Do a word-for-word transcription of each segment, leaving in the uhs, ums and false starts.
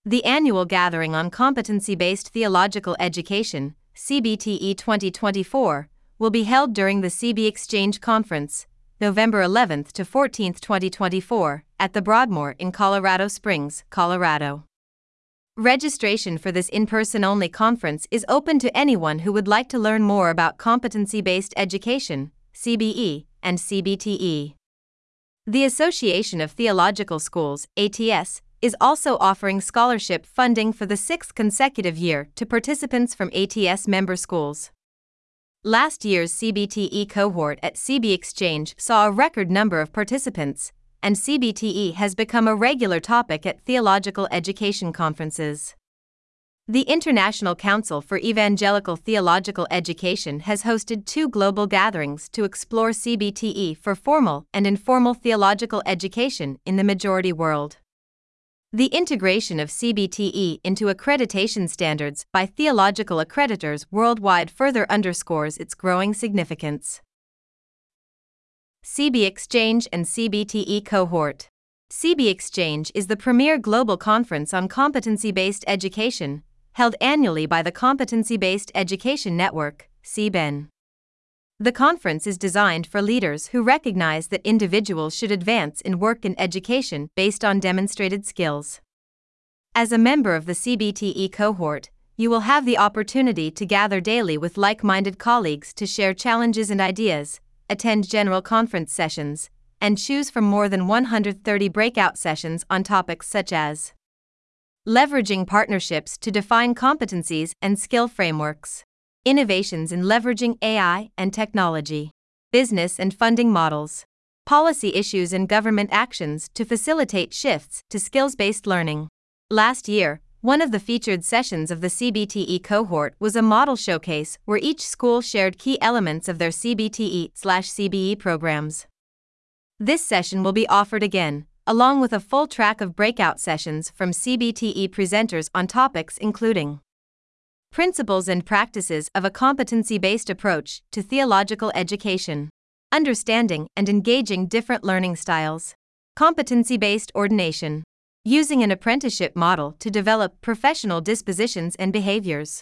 The annual Gathering on Competency-Based Theological Education, C B T E twenty twenty-four, will be held during the C B Exchange Conference, November eleventh to fourteenth, twenty twenty-four, at the Broadmoor in Colorado Springs, Colorado. Registration for this in-person-only conference is open to anyone who would like to learn more about competency-based education, C B E, and C B T E. The Association of Theological Schools, A T S, is also offering scholarship funding for the sixth consecutive year to participants from A T S member schools. Last year's C B T E cohort at C B Exchange saw a record number of participants, and C B T E has become a regular topic at theological education conferences. The International Council for Evangelical Theological Education has hosted two global gatherings to explore C B T E for formal and informal theological education in the majority world. The integration of C B T E into accreditation standards by theological accreditors worldwide further underscores its growing significance. C B Exchange and C B T E Cohort. C B Exchange is the premier global conference on competency-based education, held annually by the Competency-Based Education Network, C B E N. The conference is designed for leaders who recognize that individuals should advance in work and education based on demonstrated skills. As a member of the C B T E cohort, you will have the opportunity to gather daily with like-minded colleagues to share challenges and ideas, attend general conference sessions, and choose from more than one hundred thirty breakout sessions on topics such as leveraging partnerships to define competencies and skill frameworks, innovations in leveraging A I and technology, business and funding models, policy issues and government actions to facilitate shifts to skills-based learning. Last year, one of the featured sessions of the C B T E cohort was a model showcase where each school shared key elements of their C B T E/C B E programs. This session will be offered again, along with a full track of breakout sessions from C B T E presenters on topics including principles and practices of a competency-based approach to theological education, understanding and engaging different learning styles, competency-based ordination, using an apprenticeship model to develop professional dispositions and behaviors.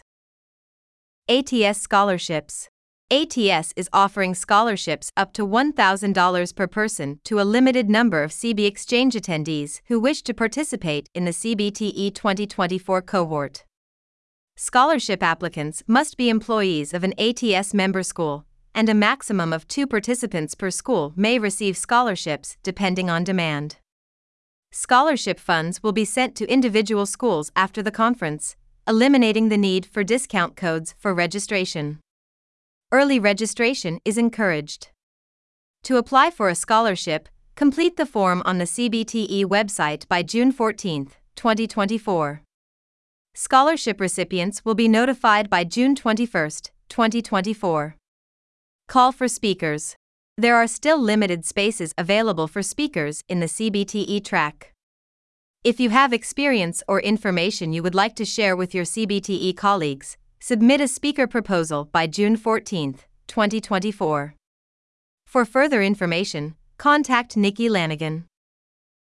A T S Scholarships. A T S is offering scholarships up to one thousand dollars per person to a limited number of C B Exchange attendees who wish to participate in the C B T E twenty twenty-four cohort. Scholarship applicants must be employees of an A T S member school, and a maximum of two participants per school may receive scholarships depending on demand. Scholarship funds will be sent to individual schools after the conference, eliminating the need for discount codes for registration. Early registration is encouraged. To apply for a scholarship, complete the form on the C B T E website by June fourteenth, twenty twenty-four. Scholarship recipients will be notified by June twenty-first, twenty twenty-four. Call for speakers. There are still limited spaces available for speakers in the C B T E track. If you have experience or information you would like to share with your C B T E colleagues, submit a speaker proposal by June fourteenth, twenty twenty-four. For further information, contact Nikki Lanigan.